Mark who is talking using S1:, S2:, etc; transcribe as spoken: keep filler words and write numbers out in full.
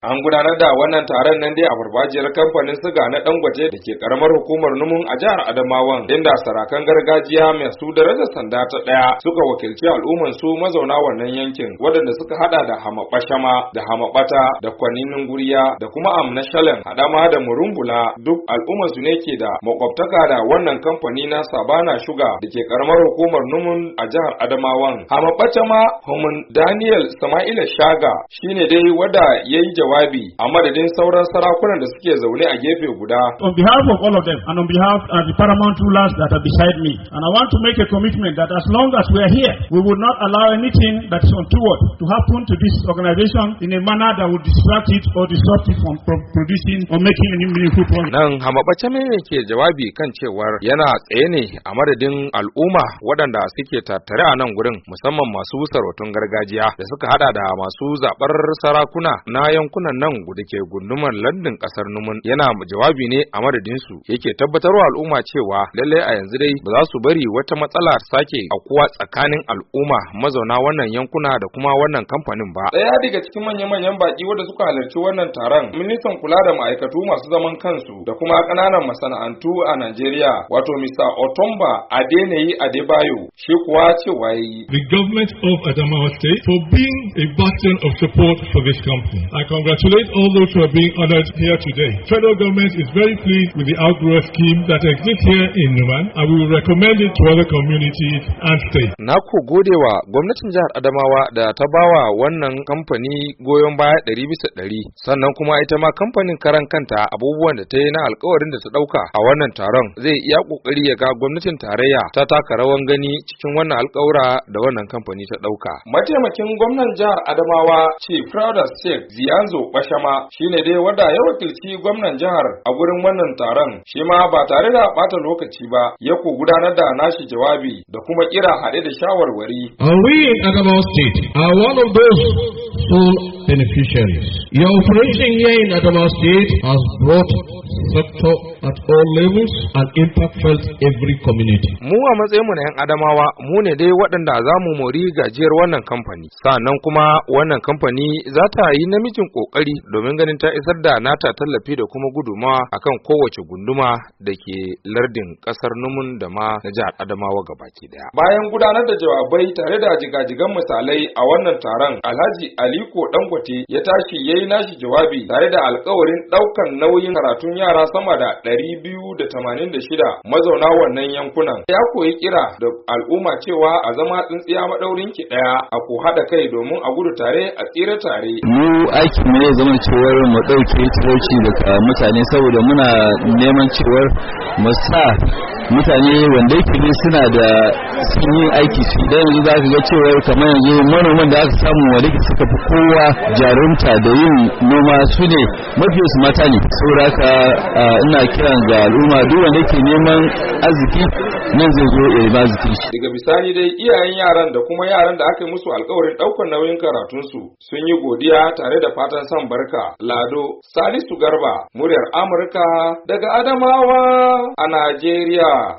S1: An gudanar da wannan taron nan dai a farfajiyar kamfanin siga na Dangote da ke karamar hukumar Numun a jihar Adamawan, inda sarakan gargajiya mai su darajar sanda ta ɗaya suka wakilci al'umman su mazauna wannan yankin, waɗanda suka hada da Hamabashama da Hamabata da Kwaninin Guriya da kuma Amnashalan hadama da Murumbula. Duk al'umman su ne ke da makwabtaka da wannan kamfani na Sabana Sugar da ke karamar hukumar Numun a jihar Adamawan. Hamabashama Homun Daniel Sama'ila Shaga shine dai wanda yayi jawabi a madadin sauran sarakunan da suke zaune a gefe guda.
S2: On behalf of all of them and on behalf of the paramount rulers that are beside me, and I want to make a commitment that as long as we are here, we will not allow anything that is untoward to happen to this organization in a manner that would distract it or disrupt it from, from producing or making any meaningful progress.
S1: Nan Hamabace ne ke jawabi kan cewar yana tsaye ne a madadin al'umma waɗanda suke tattare a nan gurin, musamman masu sarautun gargajiya da suka hada da masu zaɓar sarakuna na yankunan nan da ke gundumar lardin kasar Numun. Yana jawabi ne a madadin su, yake tabbatarwa al'umma cewa lalle a yanzu dai ba za su bari wata matsala sake aukuwa tsakanin al'umma mazauna wannan yankuna da kuma wannan kamfanin ba. Daya daga cikin manyan-manyan baki wanda suka halarci wannan taron, ministan kula da ma'aikatu masu zaman kansu da kuma kananan masana'antu a Najeriya, wato Mister Otomba Adeneyi Adebayo, shi kuwa cewa yi.
S3: The government of Adamawa State for being a bastion of support for this company. I congratulate all those who are being honored here today. Federal government is very pleased with the outgrowth scheme that exists here in Numan, and we will recommend it to other communities and states.
S1: Na ko godewa gwamnatin jihar Adamawa da ta bawa wannan kamfani goyon baya ɗari bisa ɗari, sannan kuma ita ma kamfanin karan kanta abubuwan da ta yi na alkawarin da ta ɗauka a wannan taron zai iya ƙoƙari ya ga gwamnatin tarayya ta taka rawan gani cikin wannan alkawura da wannan kamfani ta ɗauka. Mataimakin gwamnan jihar Adamawa Chief Crowder Sheikh Ziyanzo Bashama shine dai wanda ya wakilci gwamnan jihar a gurin wannan taron, shi ma ba tare da bata lokaci ba ya ku gudanar da nashi jawabi da kuma kira haɗe da shawarwari.
S3: We in Adamawa State are one of those sole beneficiaries. Your operation here in Adamawa State has brought sector at all levels and impact felt every community.
S1: Mu a matsayin mu na yan Adamawa, mu ne dai waɗanda za mu mori gajiyar wannan kamfani. Sannan kuma wannan kamfani za ta yi namijin kokari domin ganin ta isar da nata tallafi da kuma gudumawa akan kowace gunduma da ke lardin kasar Numun da ma na jihar Adamawa gabaki daya. Bayan gudanar da jawabai tare da jigajigan misalai a wannan taron, Alhaji Aliko Dangote ya tashi yayi nashi jawabi tare da alkawarin ɗaukan nauyin karatun yara sama da ɗari biyu da tamanin da shida mazauna wannan yankunan. Ya koyi kira da al'umma cewa a zama tsintsiya madaurin ki daya, a ko haɗa kai domin a gudu tare a tsira tare.
S4: Mu aikin mu ne zama cewar mu ɗauke talauci daga mutane, saboda muna neman cewar mu sa mutane wanda yake suna da sun yi aiki su. Idan yanzu za ka ga cewar kamar yanzu manoman da aka samu wanda suka fi kowa jarumta da yin noma su ne mafi su mata ne. Saboda haka ina kiran ga al'umma duk wanda yake neman arziki nan zai zo ya ba arziki.
S1: Daga bisani dai iyayen yaran da kuma yaran da aka yi musu alkawarin ɗaukar nauyin karatunsu sun yi godiya tare da fatan san barka. Lado Salisu Garba, muryar Amurka daga Adamawa a Najeriya.